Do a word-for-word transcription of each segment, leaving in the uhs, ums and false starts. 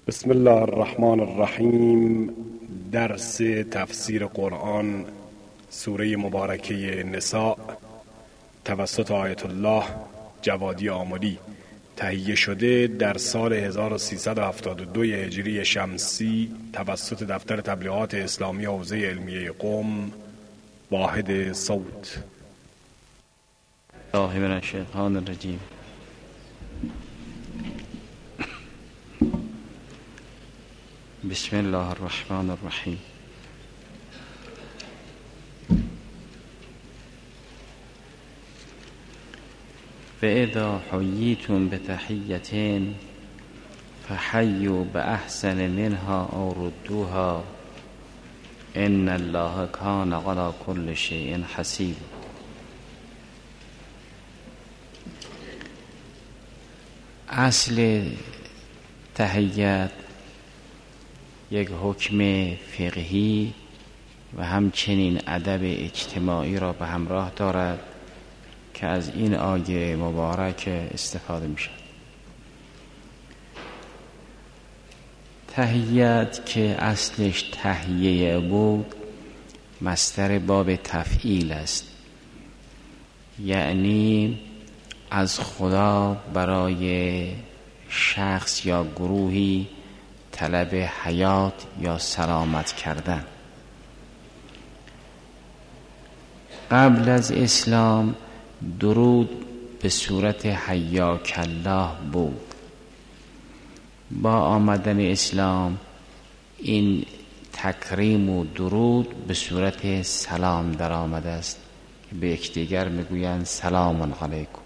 بسم الله الرحمن الرحیم. درس تفسیر قرآن سوره مبارکه نساء توسط آیت الله جوادی آملی تهیه شده در سال هزار و سیصد و هفتاد و دو هجری شمسی توسط دفتر تبلیغات اسلامی حوزه علمیه قم واحد صوت. الله من الشیطان الرجیم. بسم الله الرحمن الرحیم. فاذا حییتم بتحیة فحیوا باحسن منها او ردوها ان الله کان علی کل شیء حسیب. اصل تحیت یک حکم فقهی و همچنین ادب اجتماعی را به همراه دارد که از این آیه مبارک استفاده می شود. تحیت که اصلش تهیه بود مصدر باب تفعیل است، یعنی از خدا برای شخص یا گروهی طلب حیات یا سلامت کردن. قبل از اسلام درود به صورت حیاک الله بود. با آمدن اسلام این تکریم و درود به صورت سلام در آمده است که به یکدیگر میگویند سلام علیکم.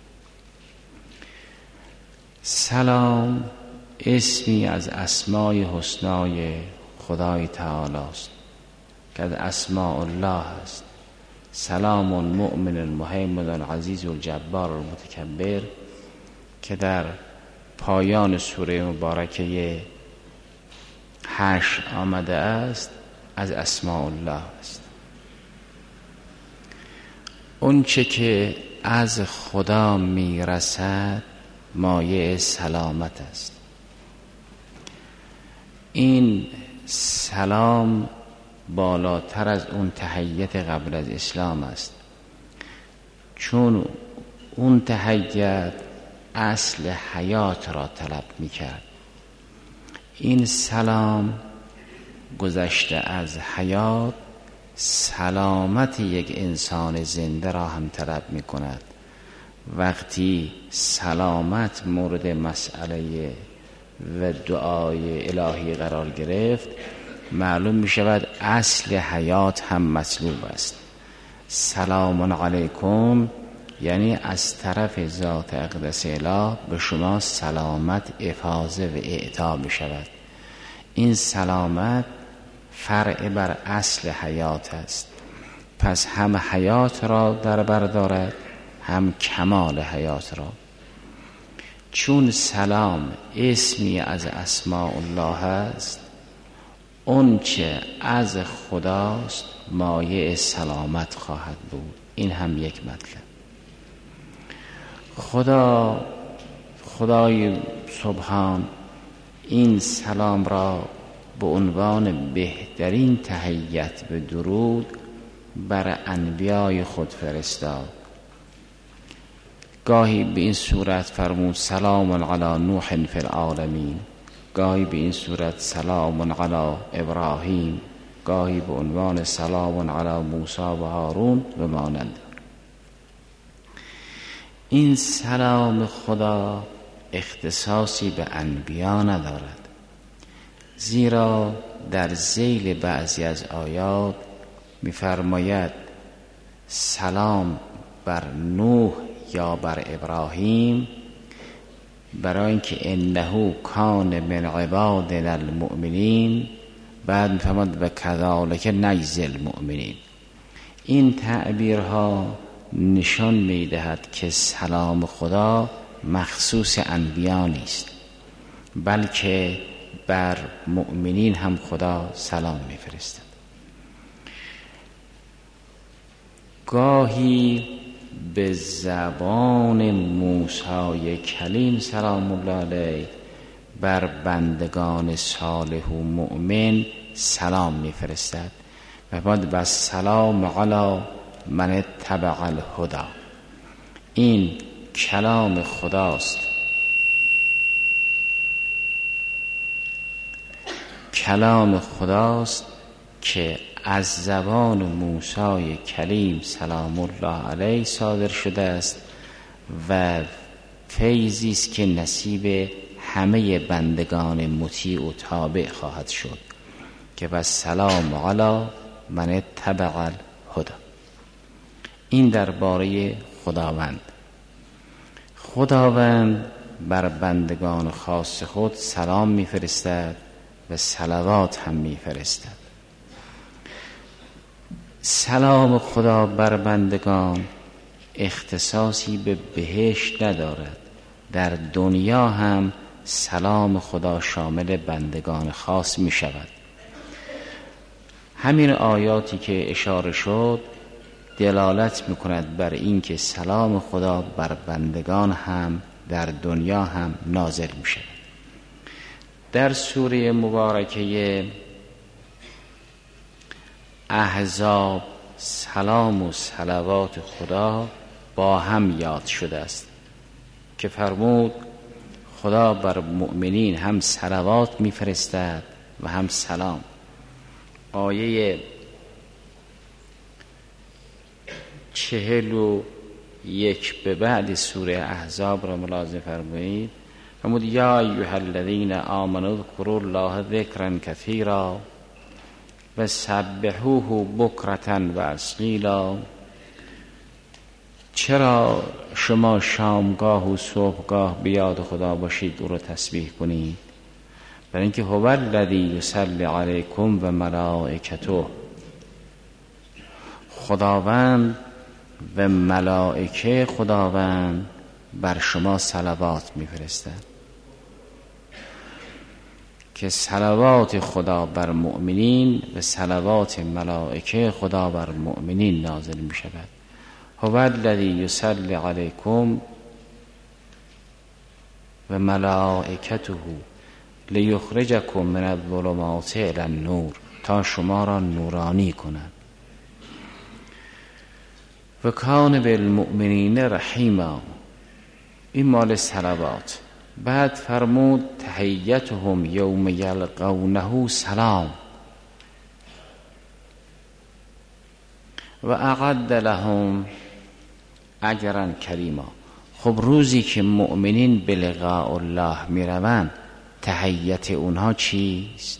سلام اسمی از اسمای حسنای خدای تعالی است که از اسماء الله است. سلام المؤمن المهیمن العزیز الجبار المتکبر که در پایان سوره مبارکه حشر آمده است از اسماء الله است. اون چه که از خدا میرسد مایه سلامت است. این سلام بالاتر از اون تحیت قبل از اسلام است، چون اون تحیت اصل حیات را طلب می کرد. این سلام گذشته از حیات سلامت یک انسان زنده را هم طلب می کند. وقتی سلامت مورد مسئله و دعای الهی قرار گرفت معلوم می شود اصل حیات هم مطلوب است. سلام علیکم یعنی از طرف ذات اقدس اله به شما سلامت افاضه و اعطا می شود. این سلامت فرع بر اصل حیات است، پس هم حیات را در بر دارد هم کمال حیات را. چون سلام اسمی از اسماء الله است، اون چه از خداست مایه سلامت خواهد بود. این هم یک مطلب. خدا خدای سبحان این سلام را به عنوان بهترین تحیت به درود بر انبیای خود فرستاد. گاهی به این صورت فرمود سلام علی نوح فی العالمین، گاهی به این صورت سلام علی ابراهیم، گاهی به عنوان سلام علی موسی و هارون و مانند. این سلام خدا اختصاصی به انبیا ندارد، زیرا در ذیل بعضی از آیات می‌فرماید سلام بر نوح یا بر ابراهیم، برای اینکه انه کان من عبادنا المؤمنین، بعد میفرماد و کذالک نجزی المؤمنین. این تعبیرها نشان میدهد که سلام خدا مخصوص انبیا نیست، بلکه بر مؤمنین هم خدا سلام میفرستد. گاهی به زبان موسی کلیم سلام الله علیه بر بندگان صالح و مؤمن سلام میفرستد و بعد و سلام علی من اتبع الهدی. این کلام خداست، کلام خداست که از زبان موسی کلیم سلام الله علیه صادر شده است و فیضی است که نصیب همه بندگان مطیع و تابع خواهد شد که و سلام علی من اتبع الهدی. این درباره خداوند. خداوند بر بندگان خاص خود سلام میفرستد و صلوات هم میفرستد. سلام خدا بر بندگان اختصاصی به بهشت ندارد، در دنیا هم سلام خدا شامل بندگان خاص می شود. همین آیاتی که اشاره شد دلالت می کند بر این که سلام خدا بر بندگان هم در دنیا هم نازل می شود. در سوره مبارکه احزاب سلام و صلوات خدا با هم یاد شده است که فرمود خدا بر مؤمنین هم صلوات میفرستد و هم سلام. آیه چهل و یک به بعد سوره احزاب را ملاحظه فرمایید. فرمود یا ایها الذین آمنوا اذکروا الله ذکرا کثیرا و سبحوه بکرة و اصیلا. چرا شما شامگاه و صبحگاه به یاد خدا باشید، او را تسبیح کنید؟ برای اینکه هو الذی یصلی علیکم و ملائکته، خداوند و ملائکه خداوند بر شما صلوات میفرستند. که صلوات خدا بر مؤمنین و صلوات ملائکه خدا بر مؤمنین نازل می شود. هو الذی یصلی علیکم و ملائکته لیخرجکم من الظلمات الی النور، تا شما را نورانی کنند. و کان بالمؤمنین رحیما، این مال صلوات. بعد فرمود تحیتهم یوم یلقونه سلام و اعد لهم اجرا کریما. خب روزی که مؤمنین به لقاء الله می روند تحیت اونها چیست؟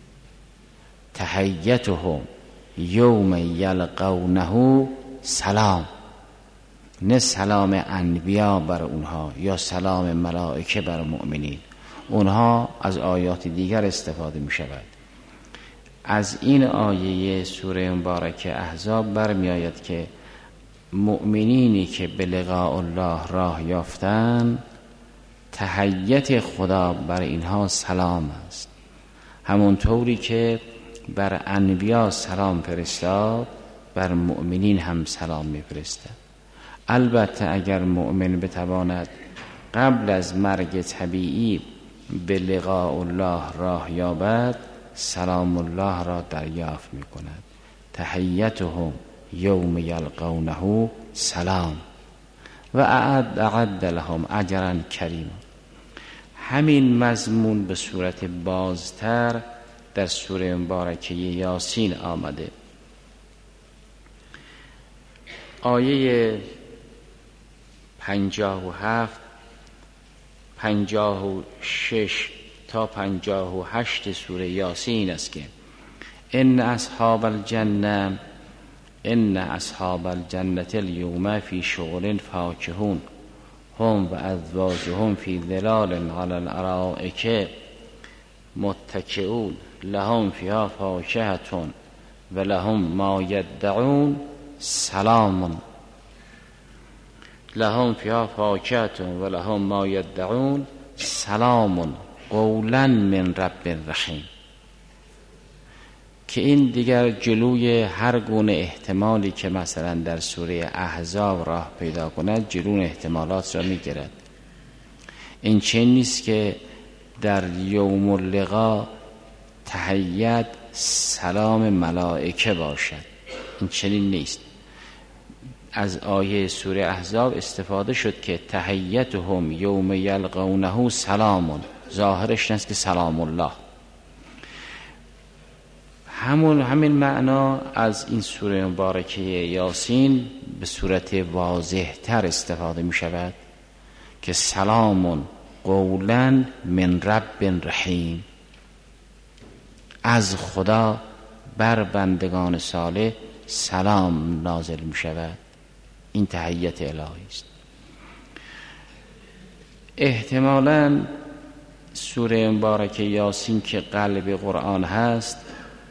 تحیتهم یوم یلقونه سلام، نه سلام انبیا بر اونها یا سلام ملائکه بر مؤمنین. اونها از آیات دیگر استفاده می شود. از این آیه سوره مبارکه احزاب برمی آید که مؤمنینی که به لقاء الله راه یافتن تحیت خدا بر اینها سلام است، همونطوری که بر انبیا سلام فرستاد بر مؤمنین هم سلام می فرستد. البته اگر مؤمن بتواند قبل از مرگ طبیعی به لقاء الله راه یابد سلام الله را دریافت می کند. تحیتهم یوم یلقونه سلام و اعد اعد لهم اجرا کریما. همین مضمون به صورت بازتر در سوره مبارکه یاسین آمده. آیه پنجاه و هفت پنجاه و شش تا پنجاه و هشت سوره یاسین است که ان اصحاب الجنه ان اصحاب الجنه اليوم فی شغل فاکهون هم و ازواجهم فی ظلال علی الارائک متکئون لهم فیها فاکهة و لهم ما یدعون سلام لهم فیها فاکهة و لهم ما یدعون سلام قولا من رب رحیم. که این دیگر جلوی هر گونه احتمالی که مثلا در سوره احزاب راه پیدا کند جلوی احتمالات را میگیرد. این چنین نیست که در یوم اللقا تحیت سلام ملائکه باشد. این چنین نیست. از آیه سوره احزاب استفاده شد که تحیتهم یوم یلقونه سلامون، ظاهرش نیست که سلام الله. همون همین معنا از این سوره مبارکه یاسین به صورت واضح تر استفاده می شود که سلام قولا من رب رحیم، از خدا بر بندگان صالح سلام نازل می شود. این تحیت الهی است. احتمالاً سوره مبارکه یاسین که قلب قرآن هست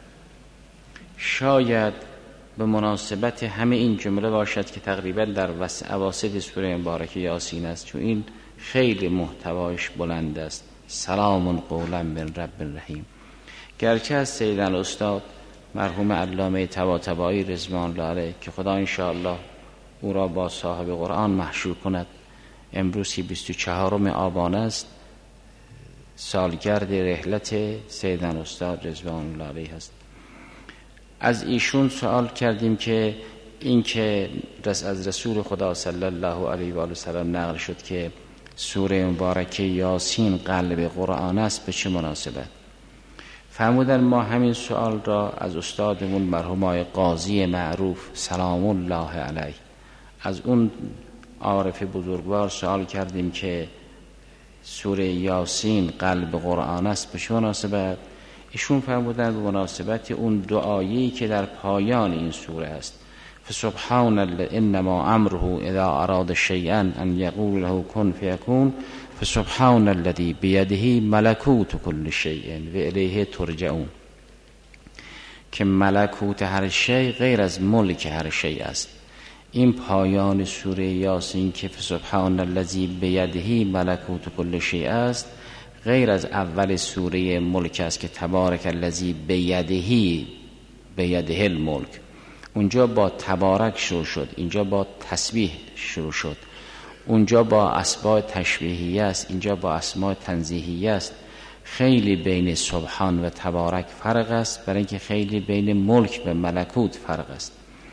شاید به مناسبت همه این جمله باشد که تقریبا در اواسط سوره مبارکه یاسین است، چون این خیلی محتوایش بلند است. سلام قولا من رب رحیم. گرچه از سیدن الاستاد مرحوم علامه طباطبایی رضوان الله علیه که خدا انشاءالله او را با صاحب قرآن محشور کند، امروزی بیست و چهارم آبان است، سالگرد رحلت سیدن استاد رضوان الله علیه است. از ایشون سوال کردیم که این که از رسول خدا صلی الله علیه و آله و سلم نقل شد که سوره مبارکه یاسین قلب قرآن است، به چه مناسبت؟ فرمودن ما همین سوال را از استادمون مرحوم آقای قاضی معروف سلام الله علیه، از اون عارف بزرگوار سوال کردیم که سوره یاسین قلب قرآن است، به چه مناسبت؟ ایشون فرمودن به مناسبت اون دعایی که در پایان این سوره است، فسبحان الله انما امره اذا اراد شیئا ان یقول له کن فیکون فسبحان الذی بیده ملکوت کل شیء و الیه ترجعون، که ملکوت هر شیء غیر از ملک هر شیء است. این پایان سوره یاسین که فسبحان الذی بیده ملکوت کل شیء است، غیر از اول سوره ملک است که تبارک الذی بیده بیده الملک. اونجا با تبارک شروع شد، اینجا با تسبیح شروع شد. اونجا با اسماء تشبیهیه است، اینجا با اسماء تنزیهیه است. خیلی بین سبحان و تبارک فرق است، برای اینکه خیلی بین ملک و ملکوت فرق است.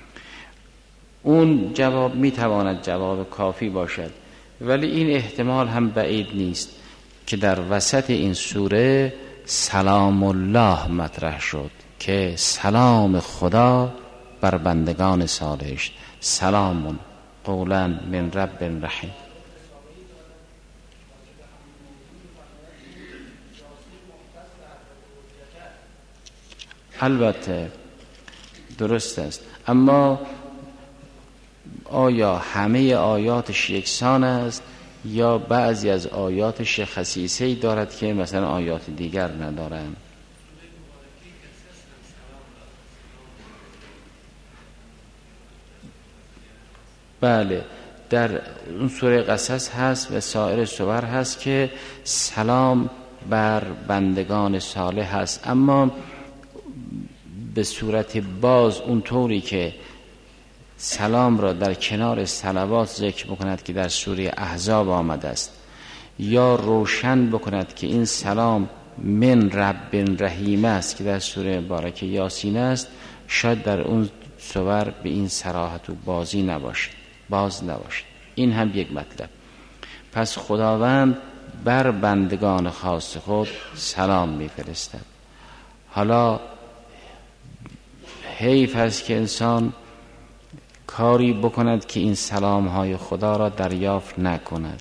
اون جواب میتواند جواب کافی باشد، ولی این احتمال هم بعید نیست که در وسط این سوره سلام الله مطرح شد که سلام خدا بر بندگان صالح، سلام قولا من رب رحیم. البته درست است، اما آیا همه آیاتش یکسان است یا بعضی از آیاتش خصیصه‌ای دارد که مثلا آیات دیگر ندارند؟ بله، در اون سوره قصص هست و سایر سور هست که سلام بر بندگان صالح هست، اما به صورت باز اونطوری که سلام را در کنار صلوات ذکر بکند که در سوره احزاب آمده است، یا روشن بکند که این سلام من رب رحیم است که در سوره مبارکه یاسین است، شاید در اون سور به این صراحت و بازی نباشد، باز نباشد. این هم یک مطلب. پس خداوند بر بندگان خاص خود سلام میفرستد. حالا حیف است که انسان کاری بکند که این سلام های خدا را دریافت نکند.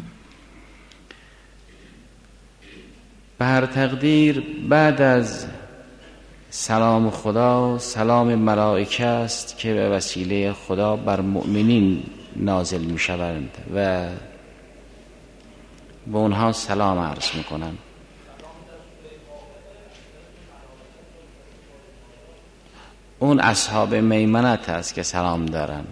به هر تقدیر بعد از سلام خدا سلام ملائکه است که به وسیله خدا بر مؤمنین نازل می شوند و به اونها سلام عرض می کنند. اون اصحاب میمنت هست که سلام دارن،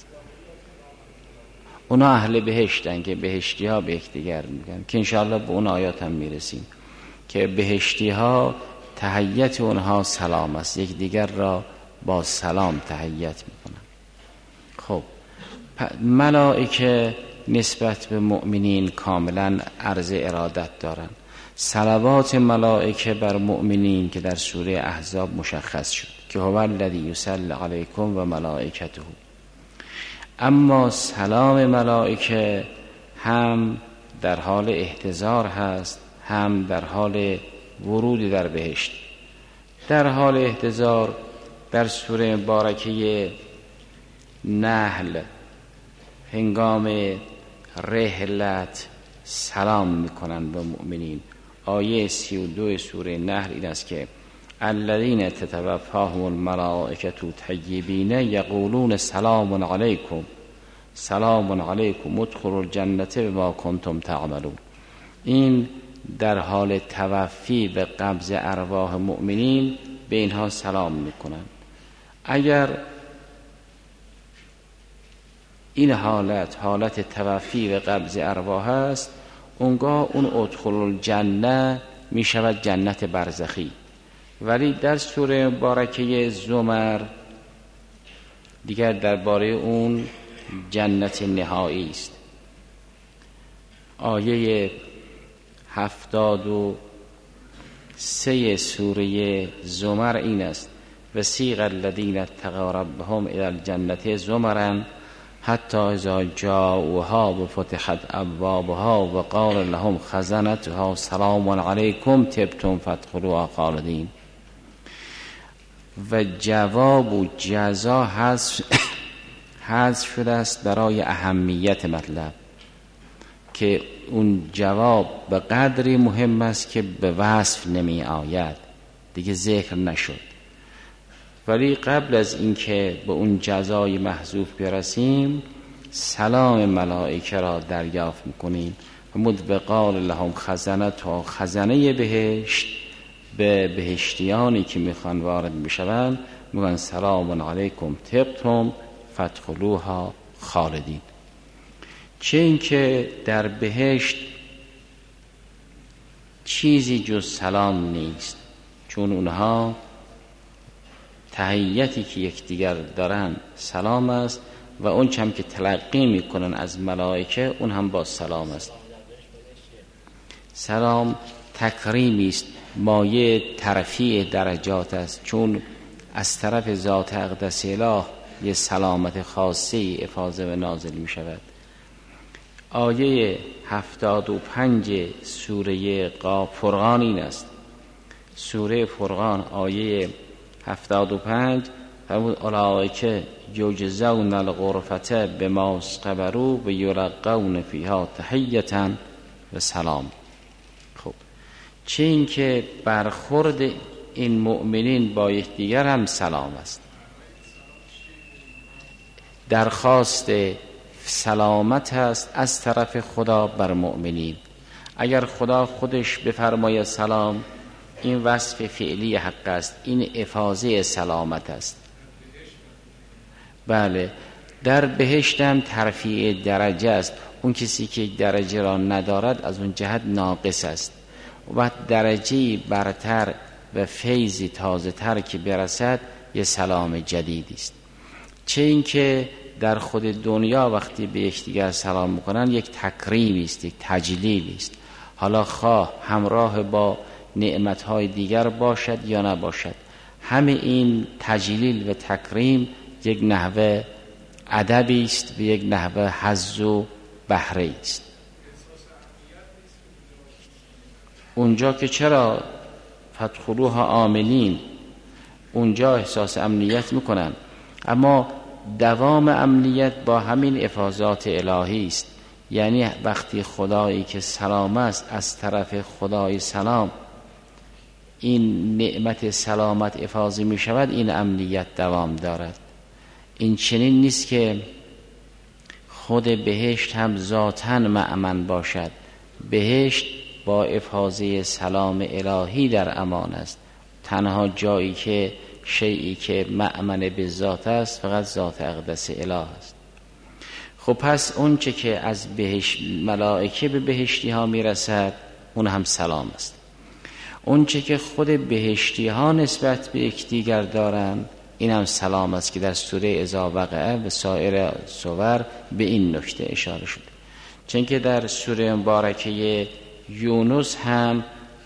اونا اهل بهشتن که بهشتی ها به یکدیگر میگن، که انشاءالله به اون آیات هم میرسیم که بهشتی ها تحیت اونها سلام است، یک دیگر را با سلام تحیت میکنن. خب ملائکه نسبت به مؤمنین کاملا عرض ارادت دارن. صلوات ملائکه بر مؤمنین که در سوره احزاب مشخص شد که هو الذی یصلی علیکم و ملائکته. اما سلام ملائکه هم در حال احتضار هست، هم در حال ورود در بهشت. در حال احتضار در سوره مبارکه نحل هنگام رحلت سلام میکنن به مؤمنین. آیه سی و دو سوره نحل این است که الذین تتوفاهم الملائکة طیبین یقولون سلام علیکم سلام علیکم ادخلوا الجنة بما کنتم تعملون. این در حال توفی و قبض ارواح مؤمنین به اینها سلام میکنن. اگر این حالت حالت توفی و قبض ارواح است، اونگاه اون ادخلوا الجنه می شود جنت برزخی. ولی در سوره مبارکه زمر دیگر درباره اون جنت نهایی است. آیه هفتاد و سه سوره زمر این است وسیق الذین اتقوا ربهم الی الجنة زمرا حتی اذا جاءوها وفتحت ابوابها وقال لهم خزنتها سلام علیکم طبتم فادخلوها خالدین. و جواب و جزا حذف شده است برای اهمیت مطلب، که اون جواب به قدری مهم است که به وصف نمی آید، دیگه ذکر نشد. ولی قبل از اینکه به اون جزای محذوف برسیم، سلام ملائکه را دریافت میکنیم. فرمود به قال لهم خزنتها، خزنه بهشت به بهشتیانی که میخوان وارد بشوند میگن سلام علیکم طبتم فادخلوها خالدین. چه اینکه در بهشت چیزی جز سلام نیست، چون اونها تحیتی که یکدیگر دارن سلام است و اون چم که تلقی میکنن از ملائکه اون هم با سلام است. سلام تکریمی است، مایه ترفیع درجات است، چون از طرف ذات اقدس اله یه سلامت خاصی افاضه و نازل می شود. آیه هفتاد و پنج سوره قاف فرقان این است. سوره فرقان آیه هفتاد و پنج فرمود اولئک یجزون الغرفة بما صبروا و یلقون فیها تحیة و سلام. خب چه این که برخورد این مؤمنین با یکدیگر هم سلام است. درخواست سلامت است از طرف خدا بر مؤمنین. اگر خدا خودش بفرماید سلام، این وصف فعلی حق است، این افاضه سلامت است. بله، در بهشت هم ترفیع درجه است. اون کسی که درجه را ندارد از اون جهت ناقص است. و درجه برتر و فیضی تازه تر که برسد یه سلام جدیدی است. چه این که در خود دنیا وقتی به یکدیگر سلام میکنن یک تکریمی است، یک تجلیلی است. حالا خواه همراه با نعمتهای دیگر باشد یا نباشد، همه این تجلیل و تکریم یک نحوه ادبی است و یک نحوه حظ و بهره است. اونجا که چرا فادخلوها آمنین، اونجا احساس امنیت میکنن، اما دوام امنیت با همین افاضات الهی است. یعنی وقتی خدایی که سلام است از طرف خدای سلام این نعمت سلامت افاضه می شود، این امنیت دوام دارد. این چنین نیست که خود بهشت هم ذاتاً مأمن باشد. بهشت با افاضه سلام الهی در امان است. تنها جایی که شیئی که مأمن به ذات است فقط ذات اقدس اله است. خب پس اون چه که از بهشت ملائکه به بهشتی ها می رسد اون هم سلام است. اون چه که خود بهشتی ها نسبت به یکدیگر دارن این هم سلام است که در سوره اذا وقع و سایر سور به این نکته اشاره شده. چون که در سوره مبارکه یونس هم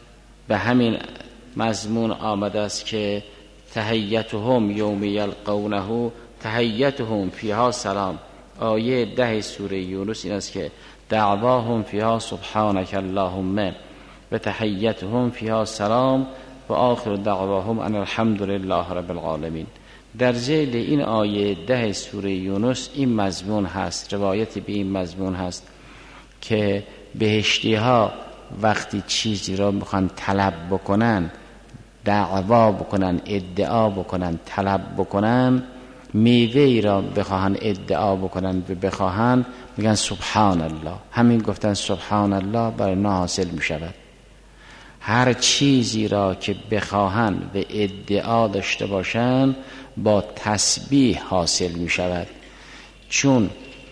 به همین مضمون آمده است که تحیتهم یوم یلقونه تحیتهم فیها سلام. آیه ده سوره یونس این است که دعواهم فیها سبحانک اللهم و تحیتهم فیها سلام و آخر دعواهم ان الحمد لله رب العالمین. در ذیل این آیه ده سوره یونس این مضمون هست، روایتی به این مضمون هست که بهشتی ها وقتی چیزی را میخوان طلب بکنن، دعوا بکنن، ادعا بکنن، طلب بکنن، میوه‌ای را بخواهن ادعا بکنن و بخواهن میگن سبحان الله. همین گفتن سبحان الله برای ما حاصل میشود. هر چیزی را که بخواهن و ادعا داشته باشن با تسبیح حاصل میشود، چون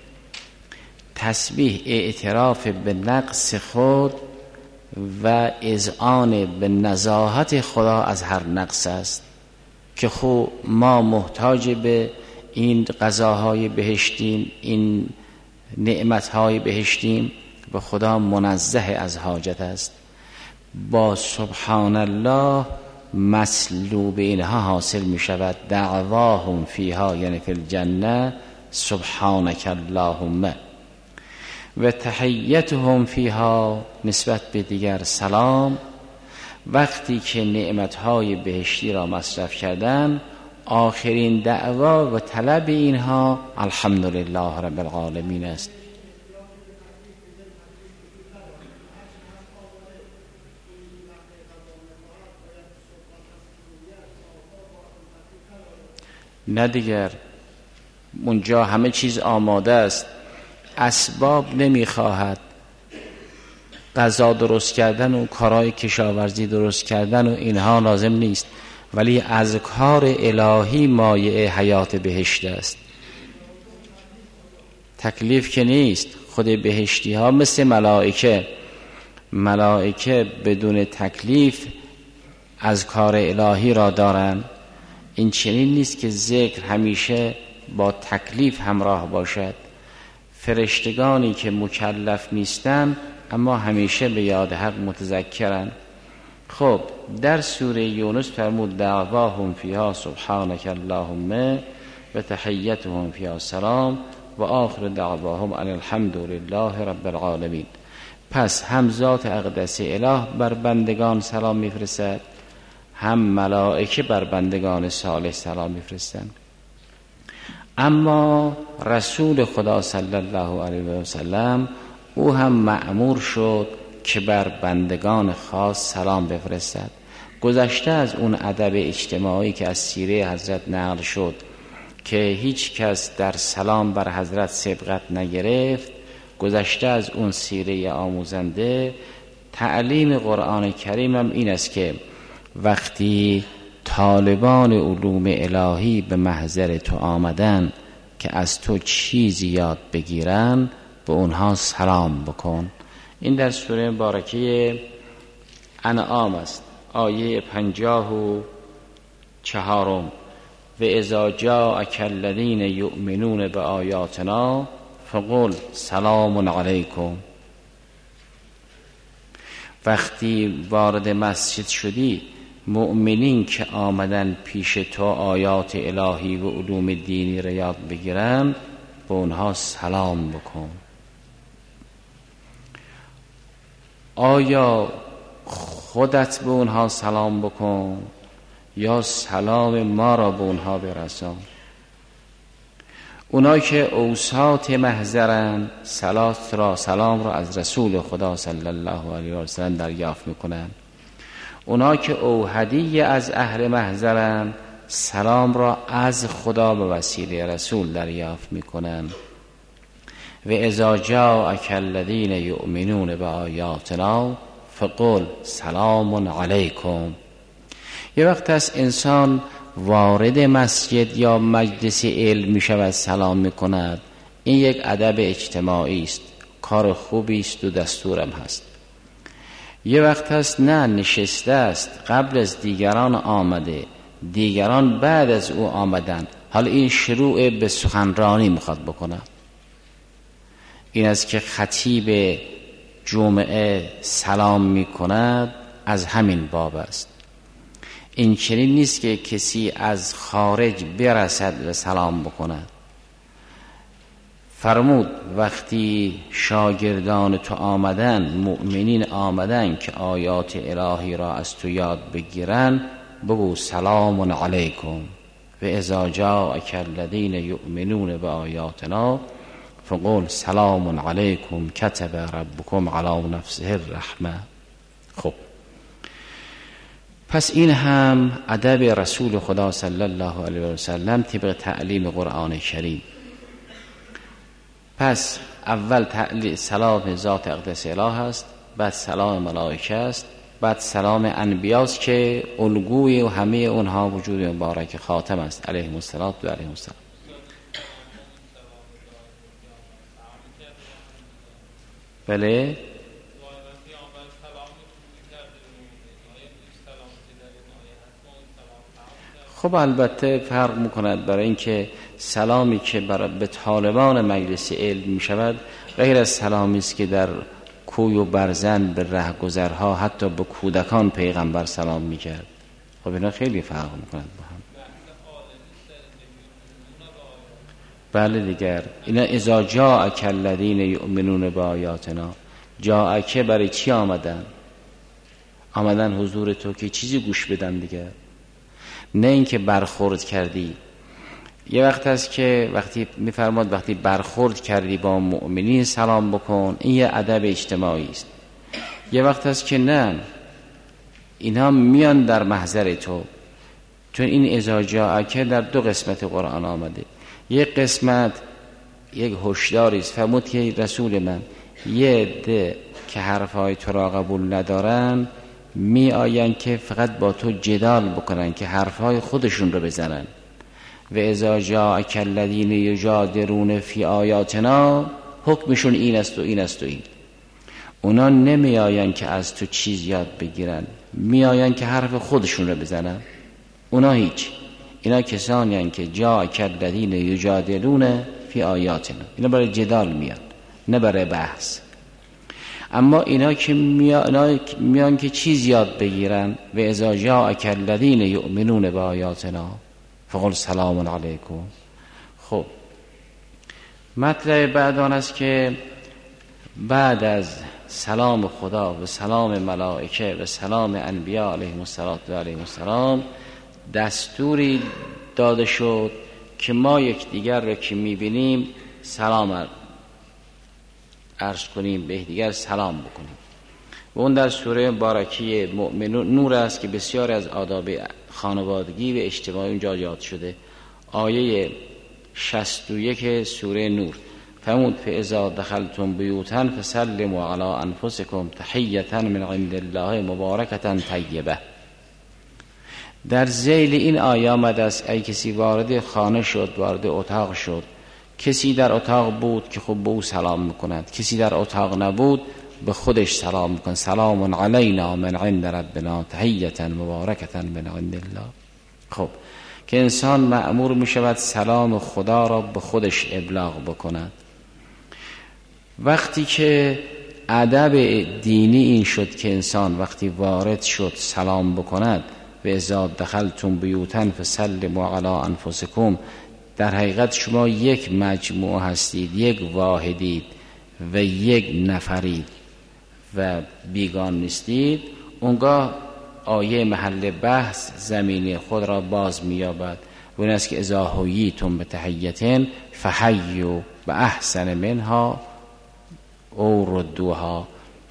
تسبیح اعتراف به نقص خود و اذعان به نزاهت خدا از هر نقص است که خو ما محتاج به این غذاهای بهشتیم، این نعمتهای بهشتیم و خدا منزه از حاجت است. با سبحان الله مسلوب اینها حاصل می شود. دعواهم فیها یعنی فی الجنه سبحانک اللهم و تحیتهم فیها نسبت به دیگر سلام. وقتی که نعمتهای بهشتی را مصرف کردن آخرین دعوا و طلب اینها الحمدلله رب العالمین است. نه دیگر اونجا همه چیز آماده است، اسباب نمیخواهد، غذا درست کردن و کارهای کشاورزی درست کردن و اینها لازم نیست، ولی از کار الهی مایه حیات بهشت است. تکلیف که نیست. خود بهشتی ها مثل ملائکه ملائکه بدون تکلیف از کار الهی را دارند. این چنین نیست که ذکر همیشه با تکلیف همراه باشد. فرشتگانی که مکلف نیستند اما همیشه به یاد حق متذکرند. خب در سوره یونس فرمود دعواهم فیها سبحانک اللهم و تحیتهم فیها سلام و آخر دعواهم ان الحمد لله رب العالمین. پس هم ذات اقدس اله بر بندگان سلام میفرستد، هم ملائکه بر بندگان صالح سلام میفرستند. اما رسول خدا صلی الله علیه و سلم او هم مأمور شد که بر بندگان خاص سلام بفرستد. گذشته از اون ادب اجتماعی که از سیره حضرت نقل شد که هیچ کس در سلام بر حضرت سبقت نگرفت، گذشته از اون سیره آموزنده، تعلیم قرآن کریم هم این است که وقتی طالبان علوم الهی به محضر تو آمدن که از تو چیزی یاد بگیرن به اونها سلام بکن. این در سوره مبارکه انعام است، آیه پنجاه و چهارم. و اذا جاءک الذین یؤمنون بآیاتنا فقل سلام علیکم. وقتی وارد مسجد شدی مؤمنین که آمدن پیش تو آیات الهی و علوم دینی را یاد بگیرن به اونها سلام بکن. آیا خودت به اونها سلام بکن یا سلام ما را به اونها برسان؟ اونا که اوساط محضرن صلات را سلام را از رسول خدا صلی الله علیه و سلم دریافت میکنن. اونا که اوحدی از اهل محضرن سلام را از خدا به وسیله رسول دریافت میکنن. و اذا جاءک الذین یؤمنون بآیاتنا فقل سلام علیکم. یه وقت است انسان وارد مسجد یا مجلس علم می شود سلام می کند. این یک ادب اجتماعی است، کار خوبی است و دستورم هست. یه وقت هست نه، نشسته است، قبل از دیگران آمده، دیگران بعد از او آمدن، حالا این شروع به سخنرانی میخواد بکنه. این است که خطیب جمعه سلام می کند، از همین باب است. این چنین نیست که کسی از خارج برسد و سلام بکند. فرمود وقتی شاگردان تو آمدن، مؤمنین آمدن که آیات الهی را از تو یاد بگیرن، بگو سلام علیکم و اذا جاءک الذین یؤمنون بآیاتنا فقل سلام علیکم کتب ربکم علی نفسه الرحمه. خب پس این هم ادب رسول خدا صلی الله علیه و سلم طبق تعلیم قرآن کریم. پس اول تعلیم سلام ذات اقدس اله است، بعد سلام ملائکه است، بعد سلام انبیاست که الگوی و همه اونها وجود مبارک خاتم است علیه السلام و علیه السلام. بله خب البته فرق میکند، برای اینکه سلامی که برای به طالبان مجلس علم میشود غیر از سلامی است که در کوی و برزن به رهگذرها حتی به کودکان پیغمبر سلام میکرد. خب اینا خیلی فرق میکند با هم. بله دیگر اینا اذا جاءک الذین یؤمنون بآیاتنا، جاءک برای چی آمدن؟ آمدن حضور تو که چیزی گوش بدن دیگر، نه اینکه برخورد کردی. یه وقت هست که وقتی میفرماد وقتی برخورد کردی با مؤمنین سلام بکن، این یه ادب اجتماعی است. یه وقت هست که نه، اینا میان در محضر تو، چون این اذا جاءک در دو قسمت قرآن آمده. یک قسمت یک هشداری است، فرمود که رسول من یه عده که حرفای تو را قبول ندارن می آین که فقط با تو جدال بکنن، که حرفهای خودشون رو بزنن. و اذا جاءک الذین یجادلون فی آیاتنا، حکمشون این است و این است و این. اونا نمی آین که از تو چیز یاد بگیرن، می آین که حرف خودشون رو بزنن. اونا هیچ. اینا کسانی هستند که جاءک الذین یجادلون فی آیاتنا، اینا برای جدال میان نه برای بحث. اما اینا که میان, میان که چیز یاد بگیرن، و اذا جاءک الذین یؤمنون بآیاتنا فقل سلام علیکم. خب مطلب بعد آن است که بعد از سلام خدا و سلام ملائکه و سلام انبیا علیهم السلام دستوری داده شد که ما یکدیگر را که میبینیم سلام عرض کنیم، به دیگر سلام بکنیم. و اون در سوره مبارکی مؤمنون نور است که بسیار از آداب خانوادگی و اجتماعی اونجا یاد شده. آیه شصت و یک سوره نور فرمود فاذا دخلتم بیوتا فسلموا علی انفسکم تحیة من عند الله مبارکة طیبه. در ذیل این آیه آمده است ای کسی وارد خانه شد، وارد اتاق شد، کسی در اتاق بود که خب به او سلام میکند، کسی در اتاق نبود به خودش سلام میکند. سلام علینا من عند ربنا تحیة مبارکة من عند الله. خب که انسان مأمور میشود سلام خدا را به خودش ابلاغ بکند. وقتی که ادب دینی این شد که انسان وقتی وارد شد سلام بکند، و اذا دخلتم بیوتا فسلموا علی انفسکم، در حقیقت شما یک مجموعه هستید، یک واحدید و یک نفرید و بیگان نیستید. اونگاه آیه محل بحث زمینی خود را باز می‌یابد و این است که اذا حییتم بتحیة فحیوا باحسن منها او ردوها.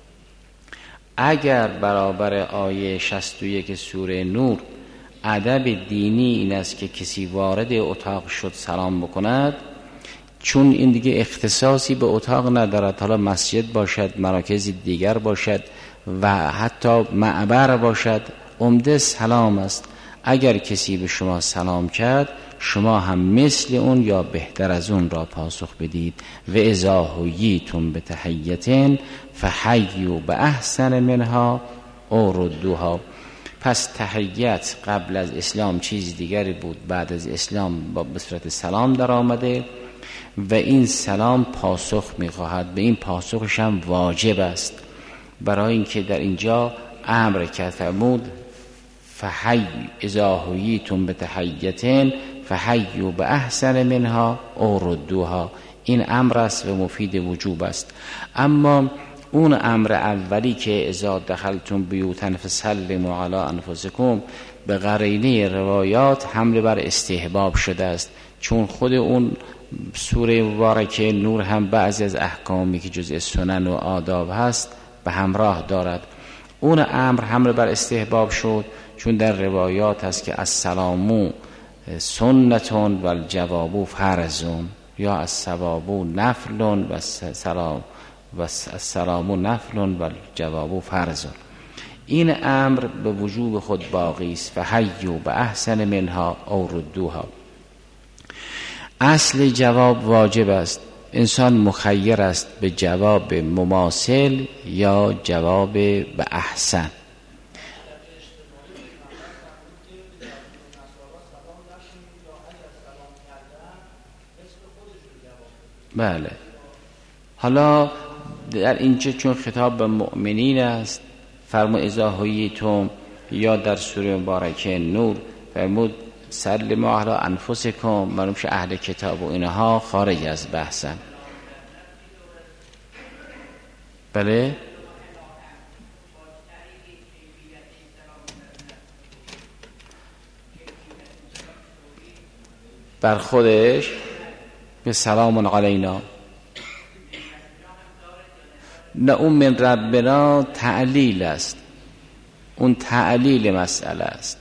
اگر برابر آیه شصت و یک سوره نور ادب دینی این است که کسی وارد اتاق شد سلام بکند، چون این دیگه اختصاصی به اتاق ندارد، حالا مسجد باشد، مراکز دیگر باشد و حتی معبر باشد، عمده سلام است. اگر کسی به شما سلام کرد شما هم مثل اون یا بهتر از اون را پاسخ بدید. و اذا حییتم بتحیة فحیوا باحسن منها او ردوها. پس تحیت قبل از اسلام چیز دیگری بود، بعد از اسلام با به صورت سلام در آمده و این سلام پاسخ می‌خواهد، به این پاسخش هم واجب است، برای اینکه در اینجا امر کرد، فرمود فحی اذا حییتم بتحیة فحیوا باحسن منها او ردوها. این امر است و مفید وجوب است. اما اون امر اولی که اذا دخلتم بیوتا فسلموا علی انفسکم به قرینه روایات حمل بر استحباب شده است، چون خود اون سوره مبارکه نور هم بعضی از احکامی که جزء سنن و آداب هست به همراه دارد. اون امر حمل بر استحباب شد چون در روایات هست که السلام سنتون و الجواب فرضون، یا الثواب نفل و السلام و السلام نفل و الجواب فرضون. این امر به وجوب خود باقی است. فحیوا باحسن منها او ردوها. اصل جواب واجب است. انسان مخیر است به جواب مماثل یا جواب به احسن. بله، حالا در اینجا چون خطاب به مؤمنین است فرمو اذا حییتم، یا در سوره مبارکه نور فرمود سلموا علی انفسکم، معلوم شه اهل کتاب و اینها خارج از بحثن. بله، بر خودش به سلام علینا. نه، اون من ربنا تعلیل است، اون تعلیل مسئله است،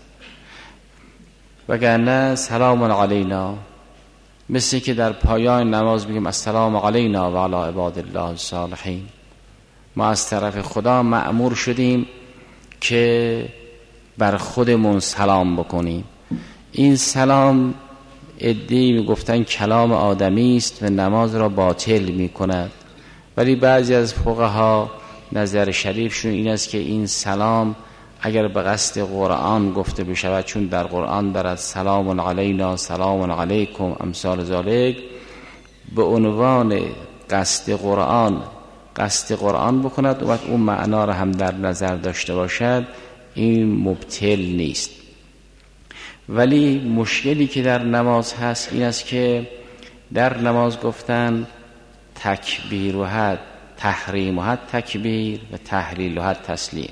وگرنه سلام علینا مثل که در پایان نماز بگیم السلام علینا و علی عباد الله الصالحین. ما از طرف خدا مأمور شدیم که بر خودمون سلام بکنیم. این سلام عده‌ای میگفتن کلام آدمی است و نماز را باطل میکند، ولی بعضی از فقها نظر شریفشون این است که این سلام اگر به قصد قرآن گفته بشود، چون در قرآن دارد سلام علینا سلام علیکم امثال ذالک، به عنوان قصد قرآن قصد قرآن بکند و اون معنا را هم در نظر داشته باشد، این مبطل نیست. ولی مشکلی که در نماز هست این است که در نماز گفتن تکبیر و حد تحریم و حد تکبیر و تحلیل و حد تسلیم،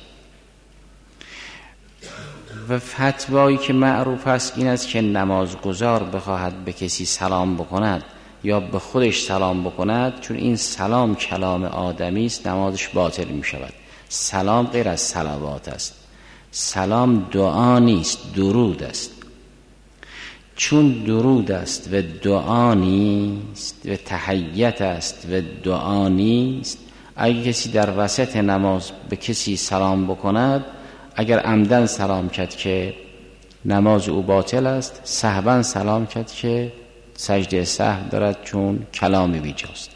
و فتوایی که معروف است این است که نمازگزار بخواهد به کسی سلام بکند یا به خودش سلام بکند، چون این سلام کلام آدمی است نمازش باطل می شود. سلام غیر از صلوات است، سلام دعا نیست، درود است. چون درود است و دعا نیست و تحیت است و دعا نیست، اگر کسی در وسط نماز به کسی سلام بکند، اگر عمدن سلام کرد که نماز او باطل است، سهوا سلام کرد که سجده سهو دارد چون کلامی بیجاست.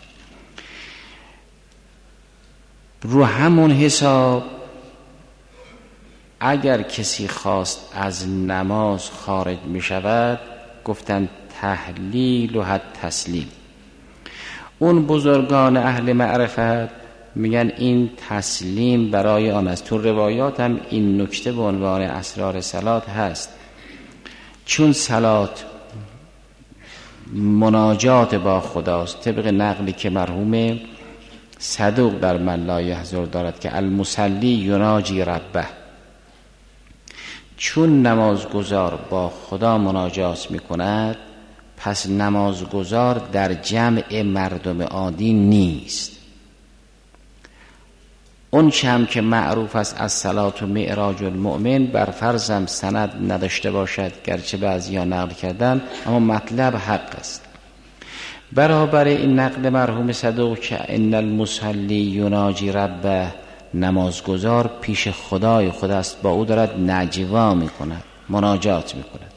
رو همون حساب اگر کسی خواست از نماز خارج می شود، گفتن تحلیل و حد تسلیم. اون بزرگان اهل معرفت میگن این تسلیم برای آن است. تو روایات هم این نکته به عنوان اسرار صلات هست، چون صلات مناجات با خداست، طبق نقلی که مرحوم صدوق در من لا یحضر دارد که المصلی یناجی ربه، چون نمازگزار با خدا مناجات میکند، پس نمازگزار در جمع مردم عادی نیست. اون چم که معروف است از صلات و معراج المؤمن، بر فرضم سند نداشته باشد گرچه بعضیا نقل کردن، اما مطلب حق است. برابر این نقل مرحوم صدوق که ان المصلی یناجی ربه، نمازگزار پیش خدای خداست، با او دارد نجوا میکند، مناجات میکند.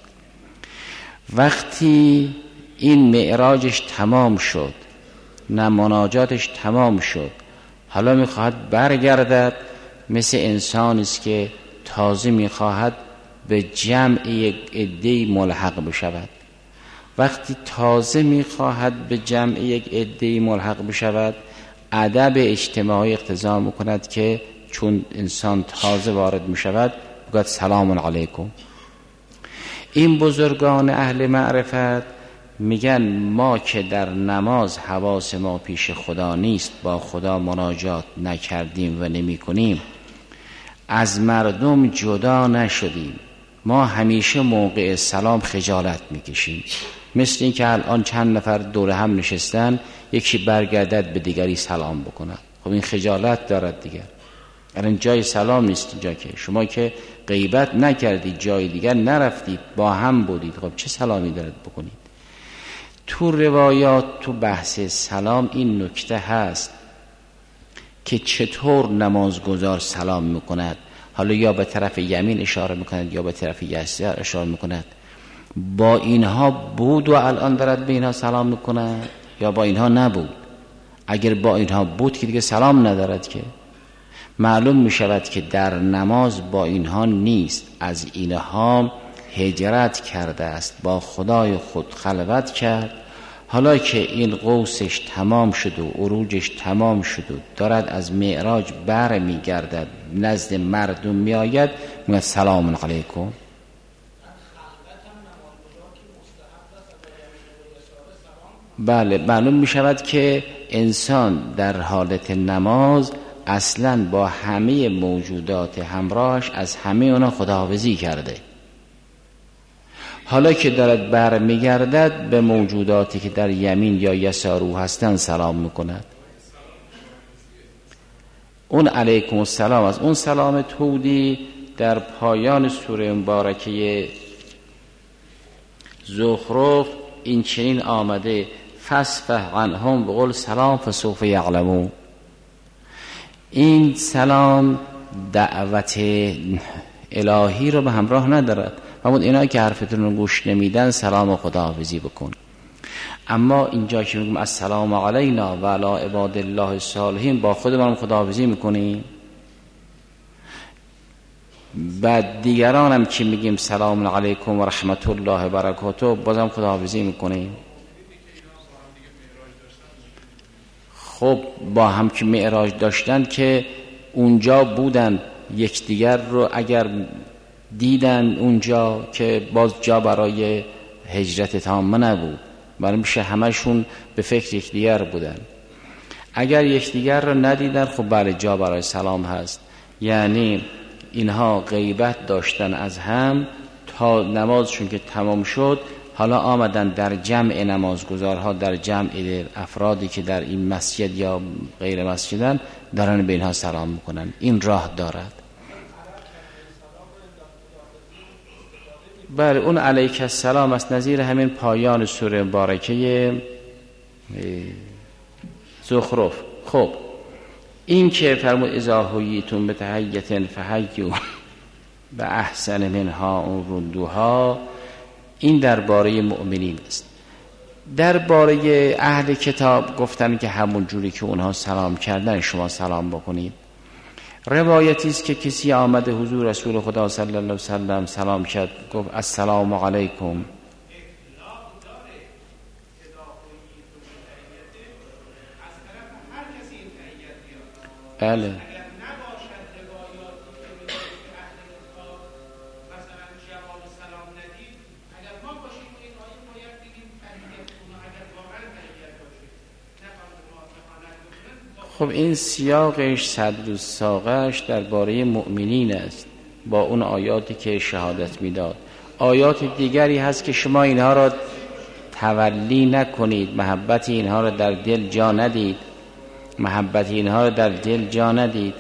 وقتی این معراجش تمام شد، نه مناجاتش تمام شد، حالا میخواهد برگردد، مثل انسانی است که تازه میخواهد به جمع یک عده‌ای ملحق بشود. وقتی تازه میخواهد به جمع یک عده‌ای ملحق بشود، ادب اجتماعی اقتضا میکند که چون انسان تازه وارد می شود بگوید سلام علیکم. این بزرگان اهل معرفت میگن ما که در نماز حواس ما پیش خدا نیست، با خدا مناجات نکردیم و نمی کنیم، از مردم جدا نشدیم، ما همیشه موقع سلام خجالت میکشیم. مثل این که الان چند نفر دور هم نشستن، یکی برگردد به دیگری سلام بکند، خب این خجالت دارد دیگر. الان جای سلام نیست اینجا، که شما که غیبت نکردید، جای دیگر نرفتید، با هم بودید، خب چه سلامی دارد بکنید؟ تو روایات تو بحث سلام این نکته هست که چطور نمازگزار سلام میکند. حالا یا به طرف یمین اشاره میکند یا به طرف یسار اشاره میکند. با اینها بود و الان دارد به اینها سلام میکند یا با اینها نبود؟ اگر با اینها بود که دیگه سلام ندارد، که معلوم میشود که در نماز با اینها نیست، از اینها هجرت کرده است، با خدای خود خلوت کرد. حالا که این قوسش تمام شد و عروجش تمام شد و دارد از معراج بر میگردد، نزد مردم میآید، میگه سلام علیکم. بله، معلوم میشود که انسان در حالت نماز اصلا با همه موجودات همراهش از همه اونا خداحافظی کرده. حالا که دارد بر میگردد به موجوداتی که در یمین یا یسار او هستند سلام میکند. اون علیکم السلام از اون سلام تودی در پایان سوره مبارکه زخرف این چنین آمده: فاصفح عنهم وقل سلام فسوف یعلمون. این سلام دعوت الهی رو به همراه ندارد. همون اینا که حرفتون رو گوش نمیدن سلام و خداحافظی بکن. اما اینجا که میگم السلام علینا و علی عباد الله الصالحین، با خودمون خداحافظی میکنیم. بعد دیگران هم که میگیم سلام علیکم و رحمت الله و برکاته، بازم خداحافظی میکنیم. خب با هم که معراج داشتن که اونجا بودن، یکدیگر رو اگر دیدن اونجا که باز جا برای هجرت تامه نبود، برای میشه همشون به فکر یکدیگر بودن. اگر یکدیگر رو ندیدن، خب بله جا برای سلام هست. یعنی اینها غیبت داشتن از هم تا نمازشون که تمام شد، حالا آمدن در جمع نمازگزارها، در جمع افرادی که در این مسجد یا غیر مسجدن، دارن به اینها سلام میکنن. این راه دارد. بله، اون علیک السلام است، نظیر همین پایان سوره مبارکه زخرف. خب این که فرمود اذا حییتم بتحیة فحیوا باحسن منها او ردوها، این درباره مؤمنین است. درباره اهل کتاب گفتن که همون جوری که اونها سلام کردن شما سلام بکنید. روایتی است که کسی آمده حضور رسول خدا صلی الله علیه و سلم سلام کرد، گفت السلام علیکم. بله خب این سیاقش صدر و ساقش درباره مؤمنین است، با اون آیاتی که شهادت میداد. آیات دیگری هست که شما اینها را تولی نکنید، محبت اینها را در دل جا ندید، محبت اینها را در دل جا ندید.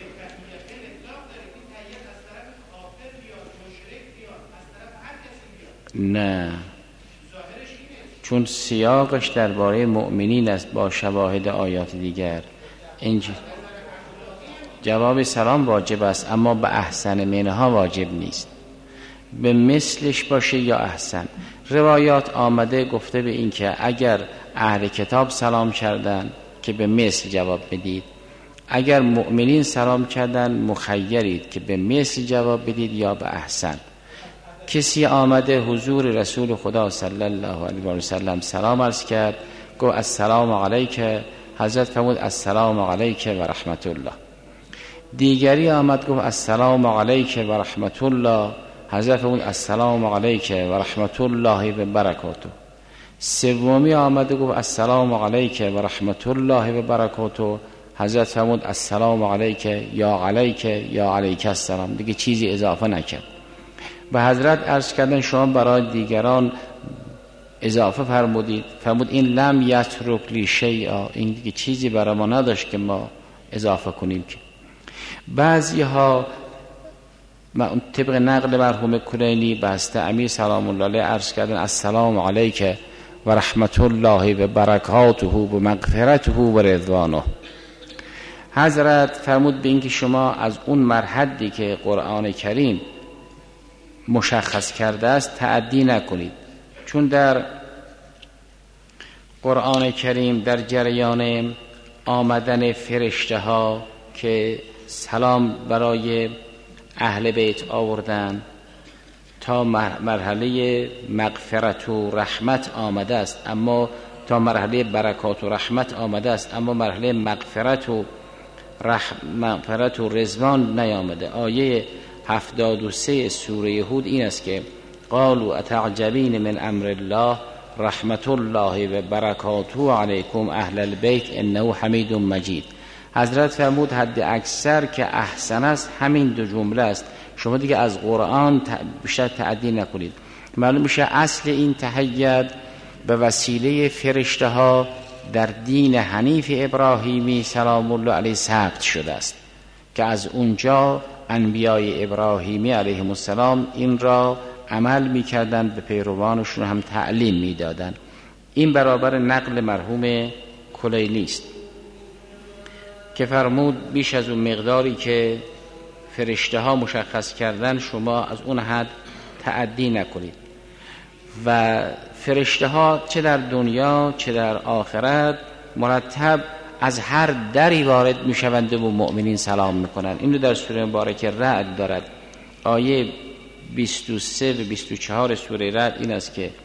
نه، چون سیاقش درباره مؤمنین است با شواهد آیات دیگر. اینجا جواب سلام واجب است، اما به احسن منها واجب نیست. به مثلش باشه یا احسن. روایات آمده گفته به این که اگر اهل کتاب سلام کردن که به مثل جواب بدید، اگر مؤمنین سلام کردن مخیرید که به مثل جواب بدید یا به احسن. کسی آمده حضور رسول خدا صلی الله علیه و سلم سلام عرض کرد، گفت السلام علیک، حضرت فرمود السلام علیک و رحمت الله. دیگری آمد گفت السلام علیک و رحمت الله، حضرت فرمود السلام علیک و رحمت الله و برکاته. سومی آمد و گفت السلام علیک و رحمت الله و برکاته، حضرت فرمود السلام علیک یا علیک یا علیک السلام، دیگه چیزی اضافه نکرد. و حضرت عرض کردن شما برای دیگران اضافه فرمودید، فرمود این لم یترک لی شیئا، این دیگه چیزی برای ما نداشت که ما اضافه کنیم. که بعضی ها طبق نقل مرحوم کلینی بسته امیر سلام الله علیه عرض کردن السلام علیک و رحمت الله و برکاته و مغفرته و رضوانه. حضرت فرمود به این که شما از اون مرحدی که قرآن کریم مشخص کرده است تعدی نکنید، چون در قرآن کریم در جریان آمدن فرشته ها که سلام برای اهل بیت آوردن تا مرحله مغفرت و رحمت آمده است، اما تا مرحله برکات و رحمت آمده است، اما مرحله مغفرت و رحم مغفرت و رضوان نیامده. آیه هفتاد و سه سوره هود این است که قالوا اتعجبین من امر الله رحمت الله و برکاته علیکم اهل البیت انه حمید مجید. حضرت فرمود حد اکثر که احسن است همین دو جمله است، شما دیگه از قرآن بیشتر تعدی نکنید. معلوم میشه اصل این تحیت به وسیله فرشته ها در دین حنیف ابراهیمی سلام الله علیه ثبت شده است که از اونجا انبیای ابراهیمی علیهم السلام این را عمل میکردن، به پیروانشون هم تعلیم میدادن. این برابر نقل مرحوم کلینی است که فرمود بیش از اون مقداری که فرشته ها مشخص کردن شما از اون حد تعدی نکنید. و فرشته ها چه در دنیا چه در آخرت مرتب از هر دری وارد میشوند و مؤمنین سلام میکنند. اینو در سوره مبارکه رعد دارد، آیه بیست و سه و بیست و چهار سوره رعد این است که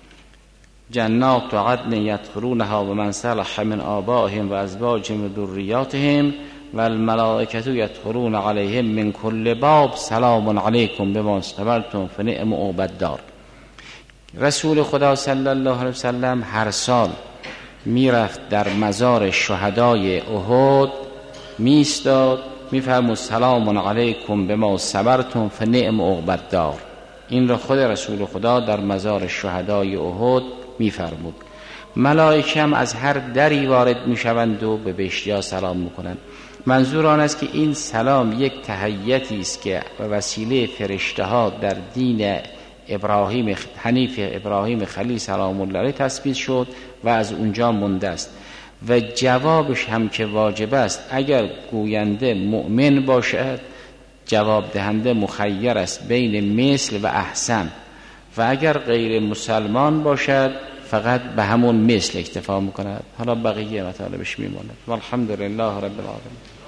جنات عدن یدخلونها و من صلح من آبائهم و ازواجهم و ذریاتهم و الملائکه یدخلون علیهم من کل باب سلام علیکم بما صبرتم فنعم عقبی الدار. رسول خدا صلی الله علیه وسلم هر سال میرفت در مزار شهدای احد میستاد میفرمود سلام علیکم بما صبرتم فنعم عقبی الدار. این را خود رسول خدا در مزار شهدای احد میفرمود. ملائکه هم از هر دری وارد میشوند و به بهشتی‌ها سلام میکنند. منظور آن است که این سلام یک تحیتی است که به وسیله فرشته ها در دین ابراهیم حنیف ابراهیم خلیل سلام الله علیه تثبیت شد و از اونجا مونده است. و جوابش هم که واجب است، اگر گوینده مؤمن باشد جواب دهنده مخیر است بین مثل و احسن، و اگر غیر مسلمان باشد فقط به همون مثل اکتفا میکند. حالا بقیه مطالبش میماند. والحمدلله رب العالمین.